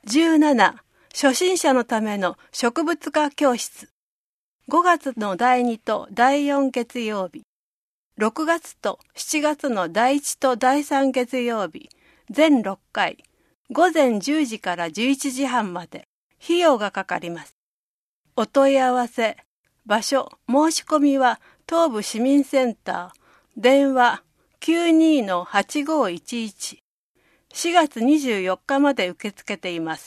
17、初心者のための植物画教室。5月の第2と第4月曜日。6月と7月の第1と第3月曜日。全6回。午前10時から11時半まで。費用がかかります。お問い合わせ。場所、申し込みは東部市民センター。電話 92-8511。4月24日まで受け付けています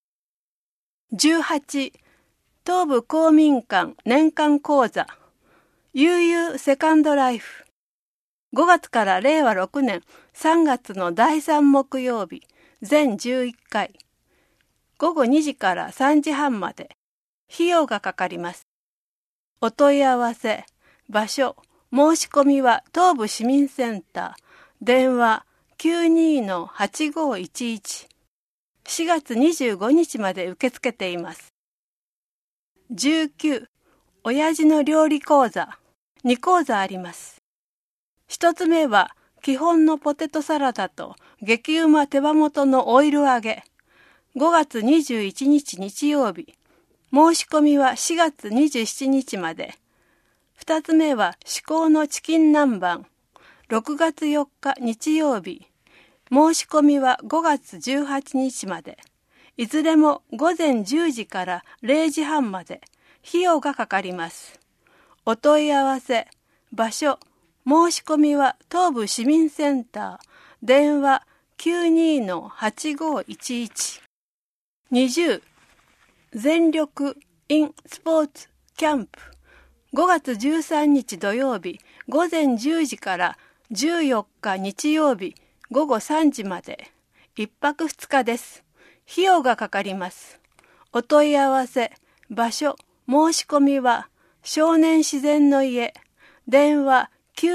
。18、東部公民館年間講座、悠々セカンドライフ。5月から令和6年3月の第3木曜日、全11回。午後2時から3時半まで。費用がかかります。お問い合わせ、場所、申し込みは東部市民センター。電話 92-8511。4月25日まで受け付けています。19、親父の料理講座。2講座あります。1つ目は、基本のポテトサラダと激うま手羽元のオイル揚げ。5月21日日曜日。申し込みは4月27日まで。2つ目は、至高のチキン南蛮。6月4日日曜日。申し込みは5月18日まで。いずれも午前10時から0時半まで。費用がかかります。お問い合わせ、場所、申し込みは東部市民センター。電話 92-8511。20、全力 in スポーツキャンプ。5月13日土曜日午前10時から14日日曜日午後3時まで。1泊2日です。費用がかかります。お問い合わせ、場所、申し込みは少年自然の家。電話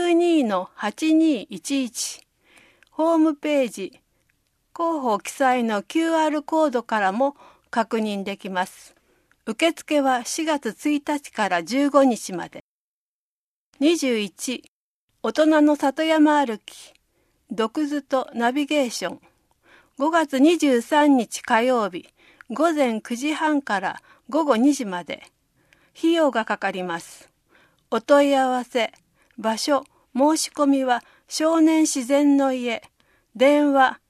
92-8211。ホームページ、広報記載の QR コードからも確認できます。受付は4月1日から15日まで。21、大人の里山歩き。読図とナビゲーション。5月23日火曜日、午前9時半から午後2時まで。費用がかかります。お問い合わせ、場所、申し込みは少年自然の家。電話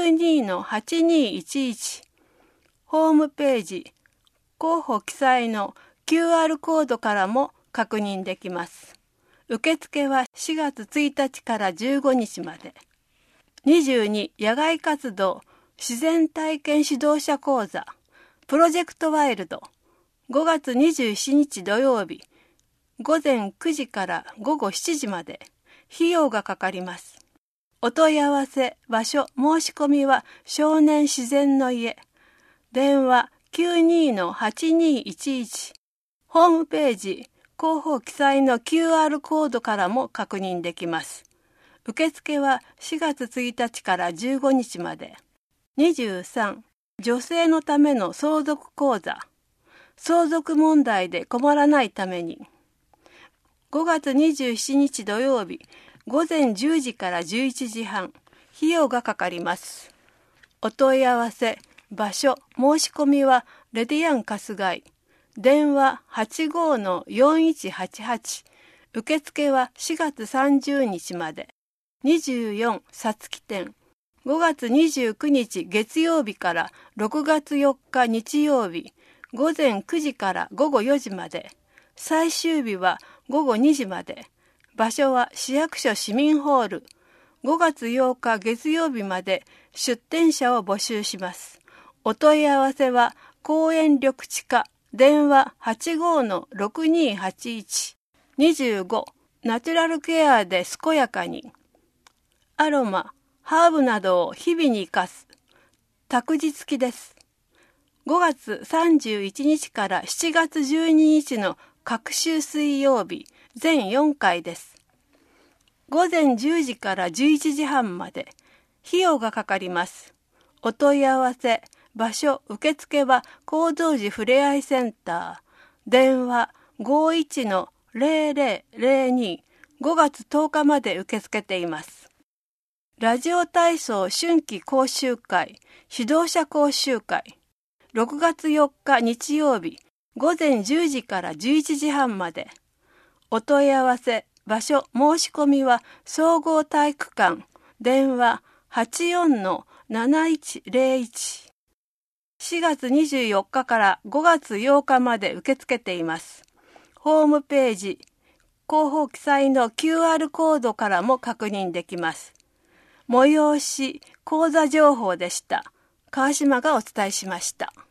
92-8211。ホームページ、広報記載の QR コードからも確認できます。受付は4月1日から15日まで。22、野外活動、自然体験指導者講座、プロジェクトワイルド。5月27日土曜日、午前9時から午後7時まで。費用がかかります。お問い合わせ、場所、申し込みは少年自然の家。電話 92-8211。ホームページ、広報記載の QR コードからも確認できます。受付は4月1日から15日まで。23、女性のための相続講座。相続問題で困らないために。5月27日土曜日、午前10時から11時半。費用がかかります。お問い合わせ、場所、申し込みはレディアン春日井。電話 85-4188。受付は4月30日まで。24、さつき展。5月29日月曜日から6月4日日曜日。午前9時から午後4時まで。最終日は午後2時まで。場所は市役所市民ホール。5月8日月曜日まで出店者を募集します。お問い合わせは公園緑地課。電話 85-6281。25、ナチュラルケアで健やかに。アロマ、ハーブなどを日々に生かす。託児付きです。5月31日から7月12日の各週水曜日、全4回です。午前10時から11時半まで。費用がかかります。お問い合わせ、場所、受付は高蔵寺ふれあいセンター。電話 51-0002。5月10日まで受け付けています。ラジオ体操春季講習会、指導者講習会。 6月4日日曜日午前10時から11時半まで。お問い合わせ、場所、申し込みは総合体育館、電話 84-7101。4月24日から5月8日まで受け付けています。ホームページ、広報記載の QR コードからも確認できます。催し講座情報でした。川島がお伝えしました。